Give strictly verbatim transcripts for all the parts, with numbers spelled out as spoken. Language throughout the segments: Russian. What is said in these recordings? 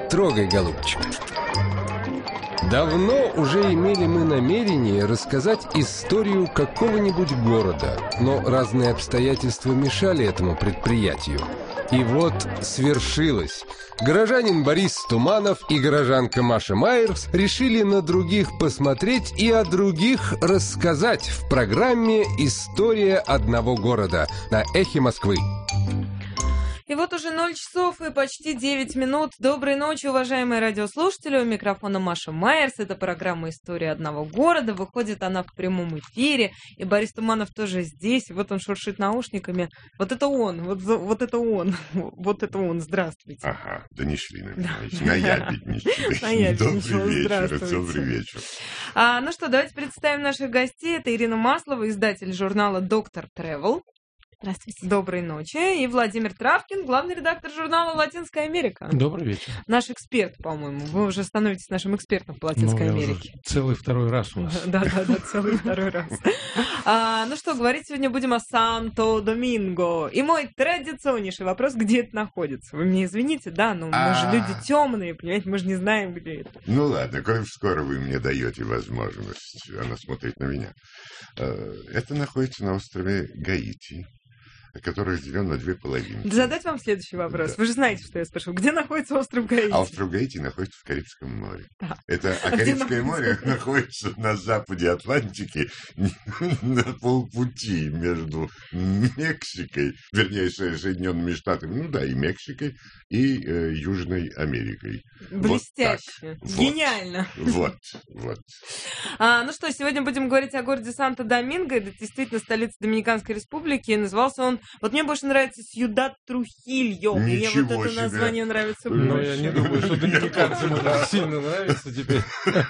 трогай, голубчик. Давно уже имели мы намерение рассказать историю какого-нибудь города, но разные обстоятельства мешали этому предприятию. И вот свершилось. Горожанин Борис Туманов и горожанка Маша Майерс решили на других посмотреть и о других рассказать в программе «История одного города» на Эхе Москвы. И вот уже ноль часов и почти девять минут. Доброй ночи, уважаемые радиослушатели. У микрофона Маша Майерс. Это программа «История одного города». Выходит она в прямом эфире. И Борис Туманов тоже здесь. Вот он шуршит наушниками. Вот это он. Вот, вот это он. Вот это он. Здравствуйте. Ага, донесли на меня. Наябедничали. Наябедничала. Добрый вечер. Здравствуйте. Добрый вечер. А, ну что, давайте представим наших гостей. Это Ирина Маслова, издатель журнала «Доктор Тревел». Здравствуйте. Доброй ночи. И Владимир Травкин, главный редактор журнала «Латинская Америка». Добрый вечер. Наш эксперт, по-моему. Вы уже становитесь нашим экспертом по Латинской ну, Америке. Целый второй раз у нас. Да-да-да, целый второй раз. А, ну что, говорить сегодня будем о Санто-Доминго. И мой традиционнейший вопрос, где это находится. Вы мне извините, да, но мы же люди темные, понимаете, мы же не знаем, где это. Ну ладно, коль скоро вы мне даете возможность, она смотрит на меня. Это находится на острове Гаити, который разделен на две половины. Задать вам следующий вопрос. Да. Вы же знаете, что я спрошу. Где находится остров Гаити? А остров Гаити находится в Карибском море. Да. Это, а, а Карибское море находится на западе Атлантики, на полпути между Мексикой, вернее, Соединенными Штатами, ну да, и Мексикой, и э, Южной Америкой. Блестяще. Вот гениально. Вот, вот. А, ну что, сегодня будем говорить о городе Санто-Доминго. Это действительно столица Доминиканской Республики. Назывался он... Вот мне больше нравится Сьюдад Трухильо. Мне вот это себе. Название нравится больше. Но я не думаю, что доминиканцам это сильно нравится теперь.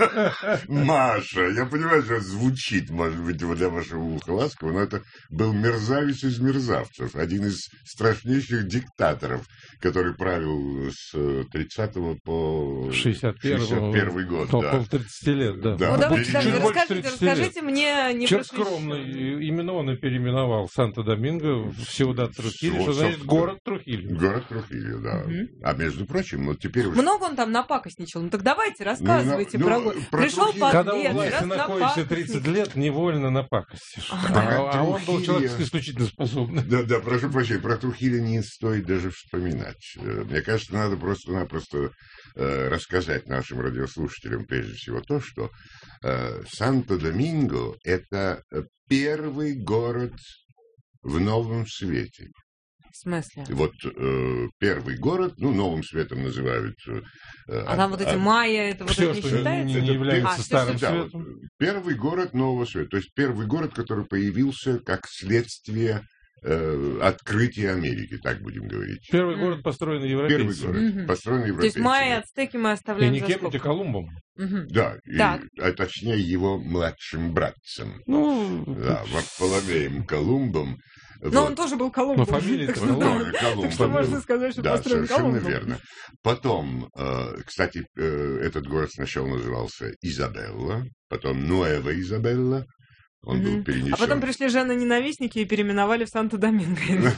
Маша, я понимаю, что звучит, может быть, для вашего уха ласково, но это был мерзавец из мерзавцев. Один из страшнейших диктаторов, который правил с тридцатого по шестьдесят первый год. Около тридцати лет, да. да. Ну, давайте, да, расскажите, расскажите мне... Не Человек скромный. Именно он и переименовал Санто-Доминго в Сьюдад Трухильо, что значит город Трухильо. Город Трухильо, да. Угу. А между прочим, вот теперь уже... Много он там напакостничал? Ну так давайте, рассказывайте ну, про... Ну, про Пришел подлец, Когда у власти находишься тридцать лет, невольно напакостишь. А, а, а он был человек исключительно способный. Да, да, прошу прощения, про Трухильо не стоит даже вспоминать. Мне кажется, надо просто-напросто э, рассказать нашим радиослушателям прежде всего то, что э, Санто-Доминго – это первый город в Новом Свете. В смысле? Вот э, первый город, ну, Новым Светом называют... Э, а там а, вот эти а, майя, это вот все, это не что считается? Не, не является а, Старым да, Светом. Вот, первый город Нового Света. То есть первый город, который появился как следствие э, открытия Америки, так будем говорить. Первый mm. город построен европейцами. Первый город mm-hmm. построен европейцами. То есть майя, ацтеки мы оставляем за скобкой. И не кем-нибудь, а Колумбом. Mm-hmm. Да, и, а точнее его младшим братцем. Ну... Да, Варфоломеем Колумбом. Но вот. Он тоже был Колумбом. Но фамилия так, да, Колумб. Так что можно сказать, что да, построен совершенно Колумбом. верно. Потом, э, кстати, э, этот город сначала назывался Изабелла, потом Нуэва Изабелла. Он mm-hmm. был перенесен. А потом пришли жены-ненавистники и переименовали в Санто-Доминго.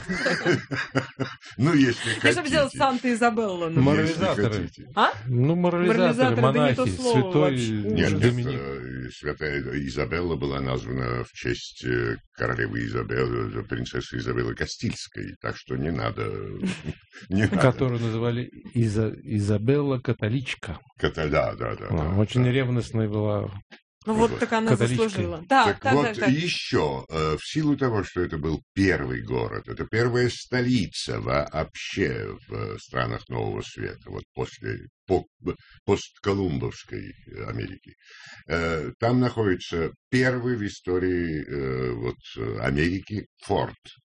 Ну, если хотите. Чтобы сделать Санта-Изабелла. Морализаторы. А? Ну, морализаторы, монахи, святой Доминик. Святая Изабелла была названа в честь королевы Изабеллы, принцессы Изабеллы Кастильской, так что не надо... Которую называли Изабелла Католичка. Да, да, да. Очень ревностная была. Ну вот, вот так она заслужила. Да, так, так вот так, так. еще, э, в силу того, что это был первый город, это первая столица вообще в странах Нового Света, вот после по, постколумбовской Америки, э, там находится первый в истории э, вот, Америки форт.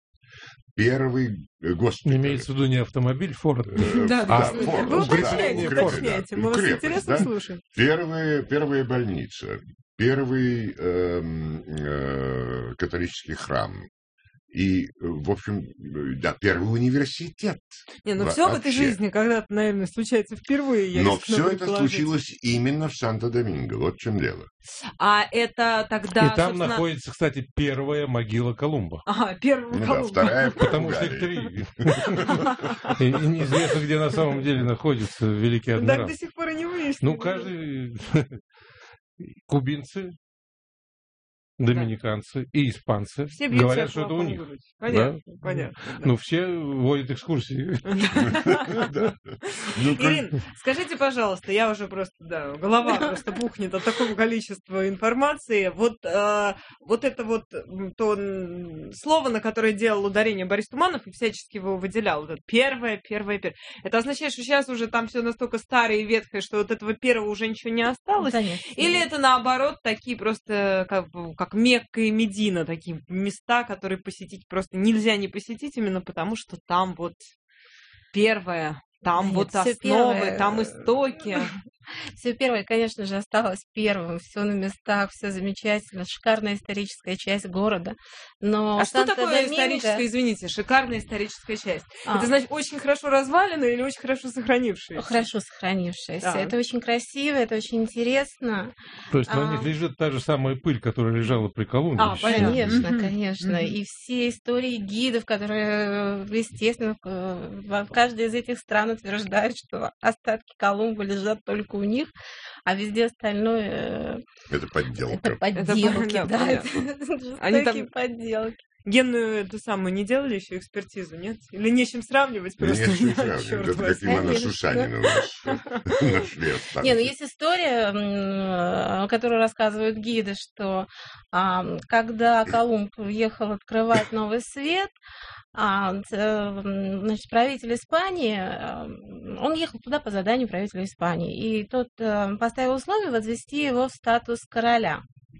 Первый госпиталь. Имеется в виду не автомобиль, Форд. Да, да, вы уточняете, уточняете. Мы вас интересно слушаем. Первая больница, первый католический храм И, в общем, да, первый университет. Не, ну все в этой жизни когда-то, наверное, случается впервые. Я Но все это положить. случилось именно в Санто-Доминго. Вот в чем дело. А это тогда, И там собственно... находится, кстати, первая могила Колумба. Ага, первая ну, Колумба. Да, вторая в Потому что их три. И неизвестно, где на самом деле находится великий адмирал. Так до сих пор и не выяснили. Ну, каждый... Кубинцы, доминиканцы и испанцы все говорят, что это у них. Понятно, да? понятно. Да. Ну, все водят экскурсии. Ирин, скажите, пожалуйста, я уже просто, да, голова просто бухнет от такого количества информации. Вот, вот это вот то слово, на которое делал ударение Борис Туманов и всячески его выделял. Вот это первое, первое, первое. Это означает, что сейчас уже там все настолько старое и ветхое, что вот этого первого уже ничего не осталось? Или это наоборот такие просто как как Мекка и Медина, такие места, которые посетить просто нельзя не посетить, именно потому что там вот первое, там Нет, вот основы, первое... там истоки. Все первое, конечно же, осталось первым. Все на местах, все замечательно. Шикарная историческая часть города. Но а что такое историческая, извините, шикарная историческая часть? А. Это значит очень хорошо развалина или очень хорошо сохранившаяся? Хорошо сохранившаяся. Да. Это очень красиво, это очень интересно. То есть на а... них лежит та же самая пыль, которая лежала при Колумбе. А, конечно, конечно. И все истории гидов, которые, естественно, в каждой из этих стран утверждают, что остатки Колумба лежат только у них, а везде остальное... Это подделка. Это подделки, это, да. Это Они там подделки. Генную эту самую не делали еще экспертизу, нет? Или не с чем сравнивать просто? Не с чем сравнивать. Это как Ивана Сусанина у нас нашли остатки. Не, ну есть история, которую рассказывают гиды, что когда Колумб ехал открывать новый свет, А, значит, правитель Испании, он ехал туда по заданию правителя Испании, и тот поставил условие возвести его в статус короля.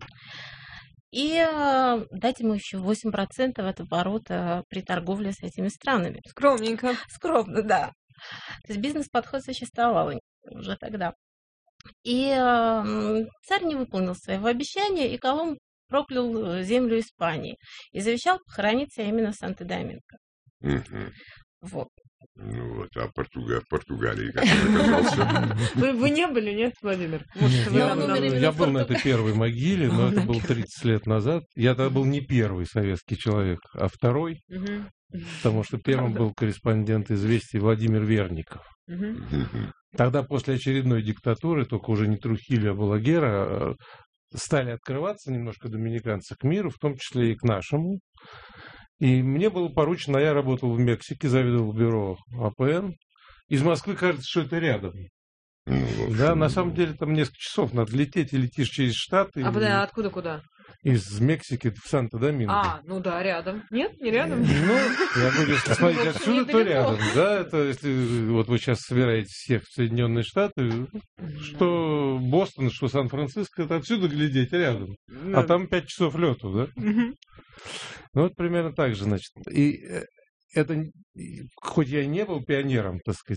И дать ему еще восемь процентов от оборота при торговле с этими странами. Скромненько. Скромно, да. То есть бизнес-подход существовал уже тогда. И царь не выполнил своего обещания, и Колумб проклял землю Испании и завещал похорониться именно в Санто-Доминго. Угу. Вот. Ну вот, а Португа... в Португалии как он оказался? Вы, вы не были, нет, Владимир? Может, нет, я, на, я был на этой первой могиле, но это было тридцать лет назад. Я тогда был не первый советский человек, а второй, угу. потому что первым был корреспондент «Известий» Владимир Верников. Угу. Тогда после очередной диктатуры, только уже не Трухильо, а Балагера, стали открываться немножко доминиканцы к миру, в том числе и к нашему. И мне было поручено, я работал в Мексике, заведовал бюро А П Н. Из Москвы кажется, что это рядом. Ну, да, на самом деле там несколько часов надо лететь, и летишь через Штаты. А и... откуда куда? Из Мексики в Санто-Доминго. А, ну да, рядом. Нет, не рядом? Ну, я говорю, если смотреть отсюда, то рядом. Да, это если вот вы сейчас собираетесь ехать в Соединенные Штаты, что Бостон, что Сан-Франциско, это отсюда глядеть рядом. А там пять часов лету, да? Ну, вот примерно так же, значит. И это, хоть я и не был пионером, так сказать,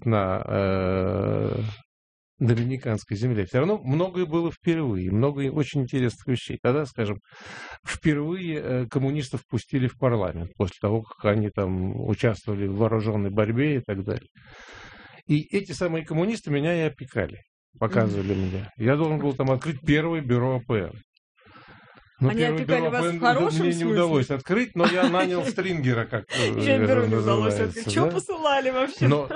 на доминиканской земле, все равно многое было впервые, много очень интересных вещей. Тогда, скажем, впервые коммунистов пустили в парламент, после того, как они там участвовали в вооруженной борьбе и так далее. И эти самые коммунисты меня и опекали, показывали mm-hmm. мне. Я должен был там открыть первое бюро А П Н. Но Они опекали вас в хорошем мне смысле? не удалось открыть, но я нанял стрингера, как бюро не удалось открыть. Что посылали вообще? Но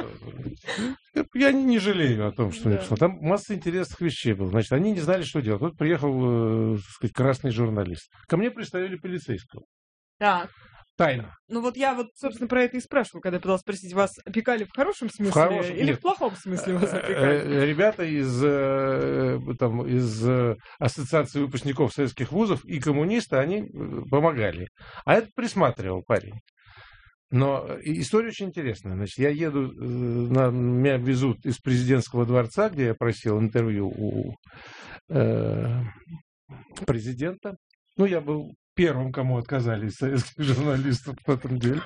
я не жалею о том, что написал. Там масса интересных вещей было. Значит, они не знали, что делать. Вот приехал, так сказать, красный журналист. Ко мне представили полицейского. Так. Тайно. Ну вот я вот, собственно, про это и спрашивала, когда пыталась спросить, вас опекали в хорошем смысле в хорошем, или нет. в плохом смысле вас опекали? Ребята из, там, из Ассоциации выпускников советских вузов и коммунисты, они помогали. А этот присматривал парень. Но история очень интересная. Значит, я еду, на, меня везут из президентского дворца, где я просил интервью у э, президента. Ну, я был первым, кому отказали из советских журналистов в этом деле.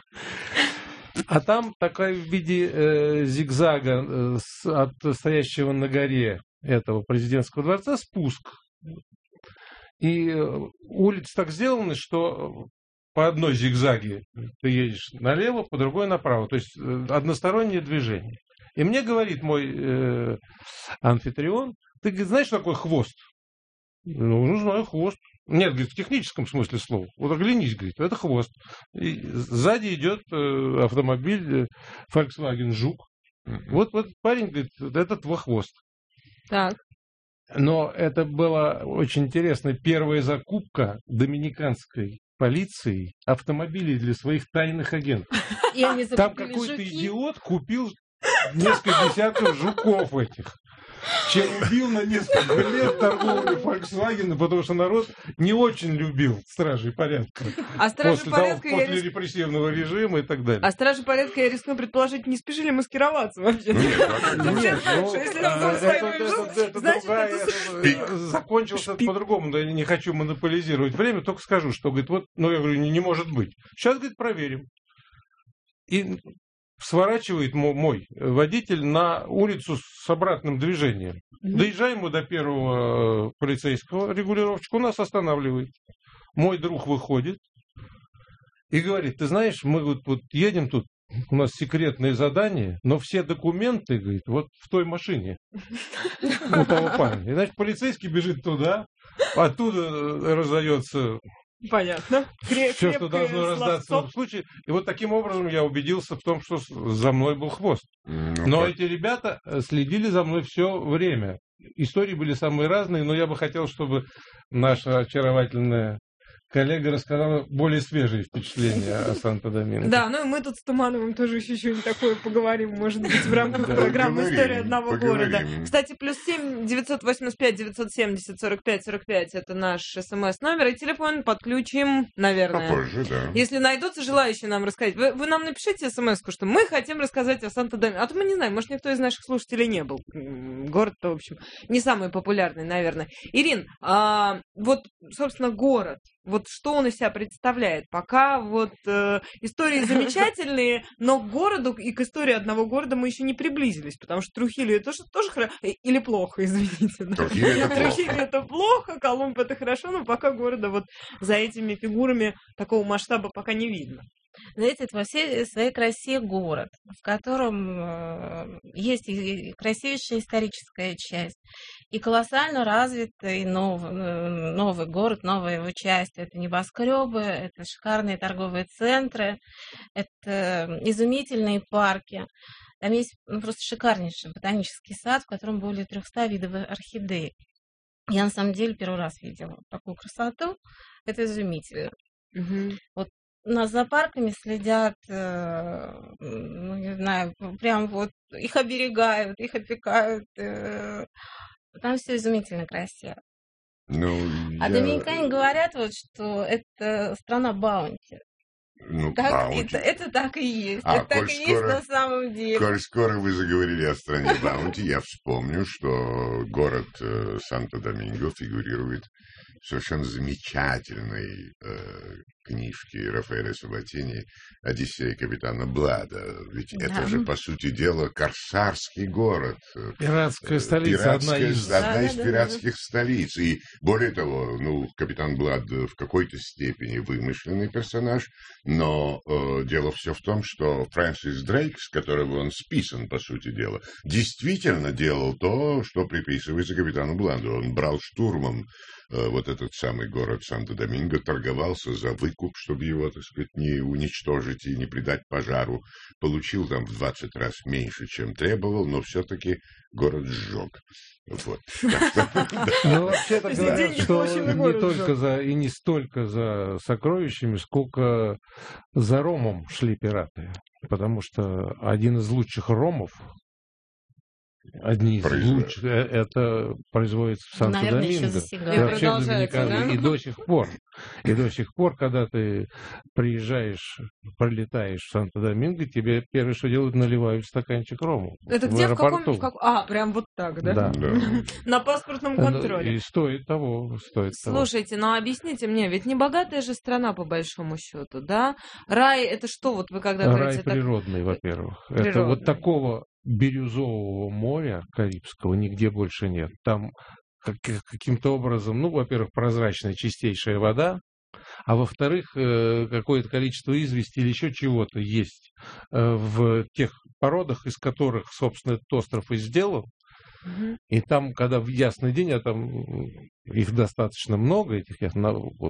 А там такая в виде э, зигзага э, с, от стоящего на горе этого президентского дворца спуск. И э, улицы так сделаны, что по одной зигзаге ты едешь налево, по другой направо. То есть одностороннее движение. И мне говорит мой э, амфитрион, ты говорит, знаешь, что такое хвост? Ну, ну, знаю, хвост. Нет, говорит, в техническом смысле слова. Вот оглянись, говорит, это хвост. И сзади идет э, автомобиль э, Volkswagen Жук. Вот, вот парень говорит, это твой хвост. Так. Но это была очень интересная первая закупка доминиканской полиции автомобилей для своих тайных агентов. И они Там закупили какой-то жуки. идиот купил несколько десятков жуков этих. Чем убил на несколько лет торговли Volkswagen, потому что народ не очень любил стражей порядка. А стражи После, порядка того, я после рис- репрессивного режима и так далее. А стражи порядка, я рискну предположить, не спешили маскироваться вообще. Нет, Все знают, что если а, он это- свой это- жук, это значит, другая, это это, закончился это по-другому, да, я не хочу монополизировать время, только скажу, что, говорит, вот, ну, я говорю, не, не может быть. Сейчас, говорит, проверим. И сворачивает мо- мой водитель на улицу с обратным движением. Доезжаем мы до первого полицейского регулировщика, он нас останавливает. Мой друг выходит и говорит, ты знаешь, мы вот, вот едем тут, у нас секретное задание, но все документы, говорит, вот в той машине у того парня. И, значит, полицейский бежит туда, оттуда раздается Понятно. все, что должно раздаться в случае. И вот таким образом я убедился в том, что за мной был хвост. Ну, Но как- эти ребята следили за мной все время. Истории были самые разные, но я бы хотел, чтобы наша очаровательная коллега рассказала более свежие впечатления о Санто-Доминго. Да, ну и мы тут с Тумановым тоже еще что-нибудь такое поговорим, может быть, в рамках Да, программы поговорим, «История одного поговорим. города». Кстати, плюс семь девятьсот восемьдесят пять девятьсот семьдесят сорок пять сорок пять это наш смс-номер, и телефон подключим, наверное. Попозже, да. Если найдутся желающие нам рассказать, вы, вы нам напишите смс-ку, что мы хотим рассказать о Санто-Доминго. А то мы не знаем, может, никто из наших слушателей не был. М, Город-то, в общем, не самый популярный, наверное. Ирин, а, вот, собственно, город. Вот что он из себя представляет? Пока вот э, истории замечательные, но к городу и к истории одного города мы еще не приблизились, потому что Трухилью это же тоже хорошо. Или плохо, извините. Да. Трухилью это плохо. Трухилью это плохо, Колумб это хорошо, но пока города вот за этими фигурами такого масштаба пока не видно. Знаете, это во всей своей красе город, в котором э, есть и красивейшая историческая часть, и колоссально развитый новый, новый город, новая его часть. Это небоскребы, это шикарные торговые центры, это изумительные парки. Там есть ну, просто шикарнейший ботанический сад, в котором более трехсот видов орхидей. Я на самом деле первый раз видела такую красоту. Это изумительно. Вот нас за парками следят, э, ну, не знаю, прям вот их оберегают, их опекают. Э, там все изумительно красиво. Ну, А я- доминикане говорят, вот, что это страна баунти. ну, Так, Баунти. это, это так и есть. А, это так коль и есть скоро- на самом деле. Коль скоро вы заговорили о стране Баунти, я вспомню, что город э, Санто-Доминго фигурирует в совершенно замечательной э, книжке Рафаэля Сабатини «Одиссея капитана Блада». Ведь Да. это же, по сути дела, корсарский город. э, Пиратская столица, одна Пиратская- из... одна из Да, да, да, пиратских столиц. И более того, ну, капитан Блад э, в какой-то степени вымышленный персонаж, но э, дело все в том, что Фрэнсис Дрейк, с которого он списан, по сути дела, действительно делал то, что приписывается капитану Бладу. Он брал штурмом э, вот этот самый город Санто-Доминго, торговался за выкуп, чтобы его, так сказать, не уничтожить и не придать пожару. Получил там в двадцать раз меньше, чем требовал, но все-таки город сжег. Вот. Так что, да. Ну, вообще-то Если говорят, деньги что получены, не город только сжег. за, и не столько за сокровищами, сколько за ромом шли пираты. Потому что один из лучших ромов, одни из Производят. лучших, э, это производится в Наверное, еще Санто-Доминго. за И сигары. И вообще продолжается, доминиканы. да? И до сих пор. И до сих пор, когда ты приезжаешь, пролетаешь в Санто-Доминго, тебе первое, что делают, наливают стаканчик рому. Это в где, в каком, аэропорту. в как- А, прям вот так, да? Да. Да. На паспортном Ну, контроле. И стоит того, стоит того. Слушайте, ну объясните мне, ведь не богатая же страна по большому счету, да? Рай это что, вот вы когда Рай говорите так- природный, во-первых. Это Природный. вот такого бирюзового моря Карибского нигде больше нет. Там как- каким-то образом, ну, во-первых, прозрачная чистейшая вода, А во-вторых, какое-то количество извести или еще чего-то есть в тех породах, из которых, собственно, этот остров и сделан. Mm-hmm. И там, когда в ясный день, а там их достаточно много, этих вот,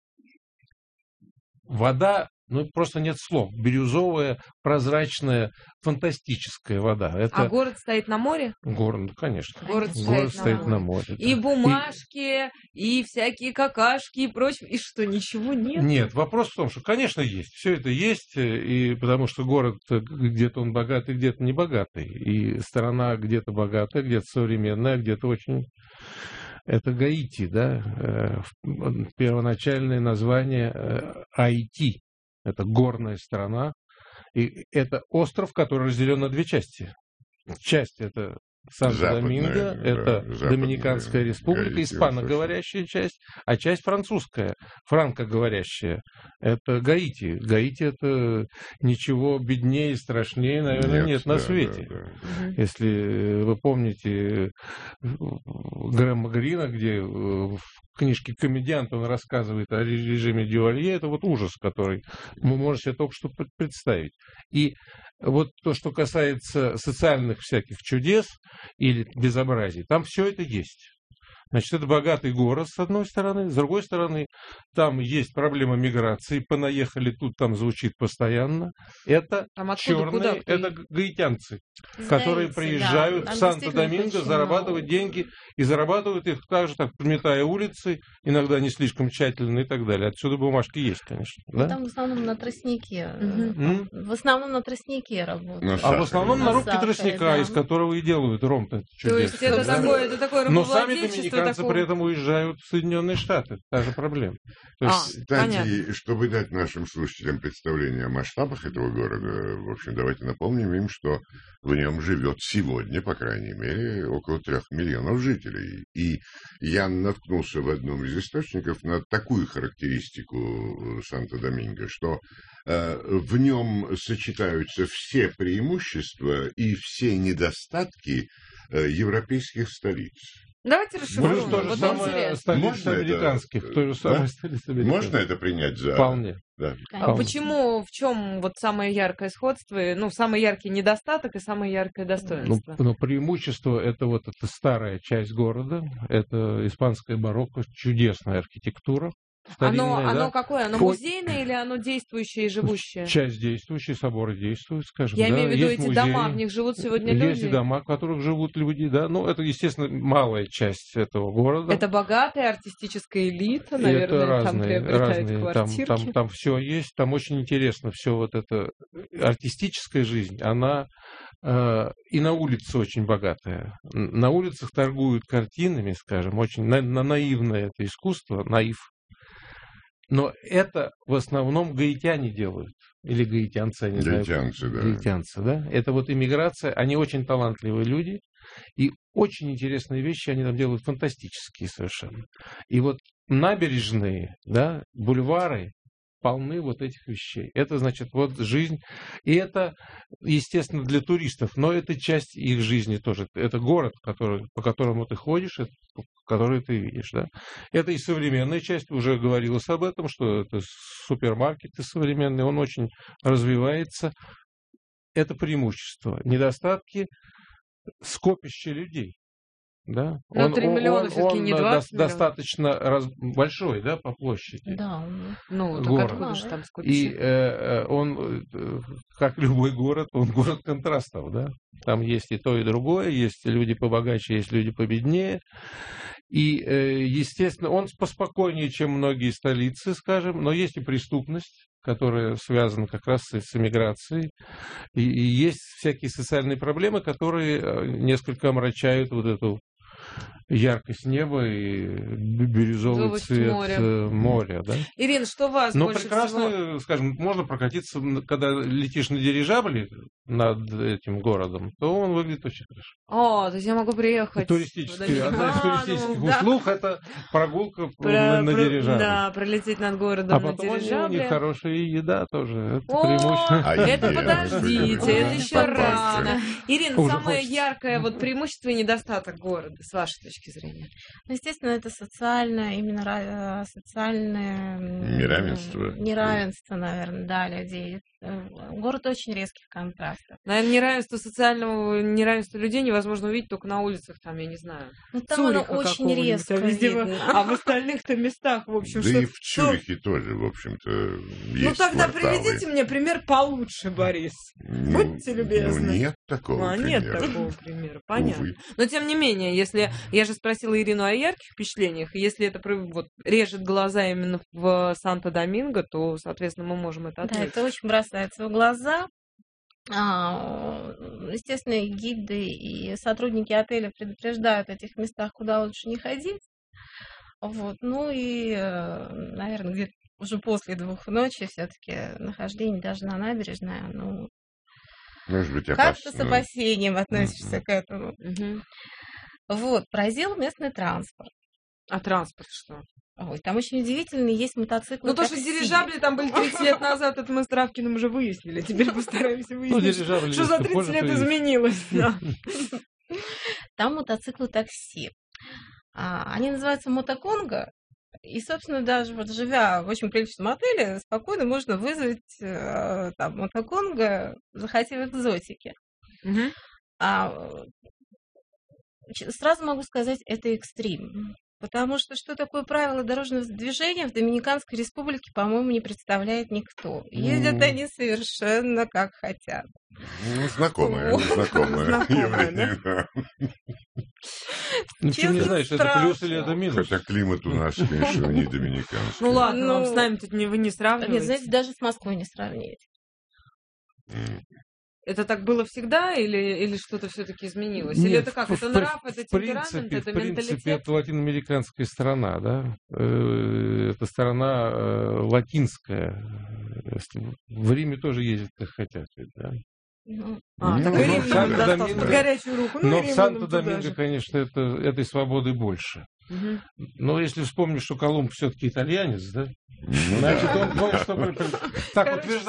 вода, ну, просто нет слов. Бирюзовая, прозрачная, фантастическая вода. Это... А город стоит на море? Город, конечно. Город, город стоит, стоит на на море. море. И да. бумажки, и... и всякие какашки, и прочее. И что, ничего нет? Нет, вопрос в том, что, конечно, есть. Все это есть, и потому что город где-то он богатый, где-то не богатый. И страна где-то богатая, где-то современная, где-то очень... Это Гаити, да, первоначальное название Айти. Это горная страна, и это остров, который разделен на две части. Часть это Санто-Доминго, это да, Доминиканская республика, Гаити, испаноговорящая часть, а часть французская, франкоговорящая, это Гаити. Гаити это ничего беднее и страшнее, наверное, нет, нет на да, свете. Да, да. Если вы помните Грэма Грина, где в книжке «Комедиант» он рассказывает о режиме Дювалье, это вот ужас, который мы можем себе только что представить. И вот то, что касается социальных всяких чудес или безобразий, там все это есть. Значит, это богатый город, с одной стороны. С другой стороны, там есть проблема миграции. Понаехали тут, там звучит постоянно. Это там черные, это гаитянцы, знаете, которые приезжают да, в Санто-Доминго, зарабатывают деньги. И зарабатывают их также, так, подметая улицы, иногда не слишком тщательно и так далее. Отсюда бумажки есть, конечно. Да? Там в основном на тростнике. Mm-hmm. В основном на тростнике работают. А в основном на, на рубке тростника, да. Из которого и делают ром-то чудесный. То есть это, да? такое, это такое рабовладельчество. Но сами доминиканцы такого... при этом уезжают в Соединенные Штаты. Та же проблема. То есть, а, кстати, понятно. Чтобы дать нашим слушателям представление о масштабах этого города, в общем, давайте напомним им, что в нем живет сегодня, по крайней мере, около трех миллионов жителей. И я наткнулся в одном из источников на такую характеристику Санто-Доминго, что э, в нем сочетаются все преимущества и все недостатки э, европейских столиц. Давайте расшифруем. То же самое столиц американских. Это... То же самое да? столиц американских. Можно это принять за... Вполне. Да. А почему, в чем вот самое яркое сходство, ну, самый яркий недостаток и самое яркое достоинство? Ну, но преимущество это вот эта старая часть города, это испанское барокко, чудесная архитектура. Оно, да? оно какое? Оно музейное или оно действующее и живущее? Часть действующая, соборы действуют, скажем. Я да. имею в виду есть эти музеи, дома, в них живут сегодня люди? Есть и дома, в которых живут люди, да. Ну, это, естественно, малая часть этого города. Это богатая артистическая элита, наверное, это разные, там приобретает разные, квартирки. Там, там, там все есть, там очень интересно все вот это. Артистическая жизнь, она э, и на улице очень богатая. На улицах торгуют картинами, скажем, очень на, на наивное это искусство, наив. Но это в основном гаитяне делают. Или гаитянцы, я не гаитянцы, знаю. Да. Гаитянцы, да. Это вот иммиграция. Они очень талантливые люди. И очень интересные вещи они там делают, фантастические совершенно. И вот набережные, да, бульвары полны вот этих вещей. Это, значит, вот жизнь. И это, естественно, для туристов. Но это часть их жизни тоже. Это город, который, по которому ты ходишь, это, который ты видишь. Да? Это и современная часть. Уже говорилось об этом, что это супермаркеты современные. Он очень развивается. Это преимущество. Недостатки — скопище людей. Да? Но три миллиона все-таки не двадцать до, достаточно раз, большой, да, по площади. Да. Ну, так откуда же там скопище? И э, он, как любой город, он город контрастов, да. Там есть и то, и другое, есть люди побогаче, есть люди победнее. И, э, естественно, он поспокойнее, чем многие столицы, скажем, но есть и преступность, которая связана как раз с эмиграцией. И, и есть всякие социальные проблемы, которые несколько омрачают вот эту яркость неба и бирюзовый Зовость цвет моря. моря, да? Ирина, что вас Но больше прекрасно, всего... скажем, можно прокатиться, когда летишь на дирижабле над этим городом, то он выглядит очень хорошо. О, то есть я могу приехать... Туристический, одна из туристических ну, услуг да. это прогулка про, на, на про, дирижабле. Да, пролететь над городом а на потом дирижабле. у них хорошая еда тоже. Это О, преимущество. А это е- подождите, это еще рано. Ирина, Уже самое хочется. яркое вот преимущество и недостаток города, с вашей точки точки зрения? Ну, естественно, это социальное, именно социальное... Неравенство. Неравенство, наверное, да, людей. Город очень резких контрастов. Наверное, неравенство социального, неравенство людей невозможно увидеть только на улицах, там, я не знаю, ну, там оно очень резко видно. А в остальных-то местах, в общем, да что... и в Цюрихе тоже, в общем-то, есть Ну, тогда кварталы. приведите мне пример получше, Борис. Ну, Будьте любезны. Ну, нет такого А, примера. нет такого примера, понятно. Увы. Но, тем не менее, если... Я же спросила Ирину о ярких впечатлениях, и если это вот, режет глаза именно в Санто-Доминго, то, соответственно, мы можем это отметить. Да, это очень бросается в глаза. Естественно, и гиды и сотрудники отеля предупреждают о этих местах, куда лучше не ходить. Вот. Ну и, наверное, где-то уже после двух ночи все-таки нахождение даже на набережной, ну, может быть, опасно. как-то с опасением относишься mm-hmm. к этому. Mm-hmm. Вот, поразил местный транспорт. А транспорт что? Ой, там очень удивительно, есть мотоциклы. Ну, то, что дирижабли там были тридцать лет назад, это мы с Травкиным уже выяснили. Теперь постараемся выяснить, ну, что за тридцать лет изменилось. Да. Там мотоциклы такси. Они называются мотоконго. И, собственно, даже вот живя в очень приличном отеле, спокойно можно вызвать там мотоконго, захотев экзотики. Угу. А, сразу могу сказать, это экстрим. Потому что что такое правило дорожного движения в Доминиканской Республике, по-моему, не представляет никто. Ездят mm. они совершенно как хотят. Ну, знакомые, знакомые. Ну, почему не знаешь, это плюс или это минус? Хотя климат у нас, конечно, не доминиканский. Ну ладно, вам с нами тут вы не сравниваете. Нет, знаете, даже с Москвой не сравнить. Это так было всегда или, или что-то все-таки изменилось? Нет, или это как? Это нрав, это темперамент, принципе, это в принципе, менталитет? это латиноамериканская страна, да? Это страна латинская. В Риме тоже ездят как хотят, да? Ну, а, ну, так и Рим нам достался под горячую руку. Ну, но в Санто-Доминго, конечно, это, этой свободы больше. Угу. Но если вспомнишь, что Колумб все-таки итальянец, да? Значит, он, он что так утверждал.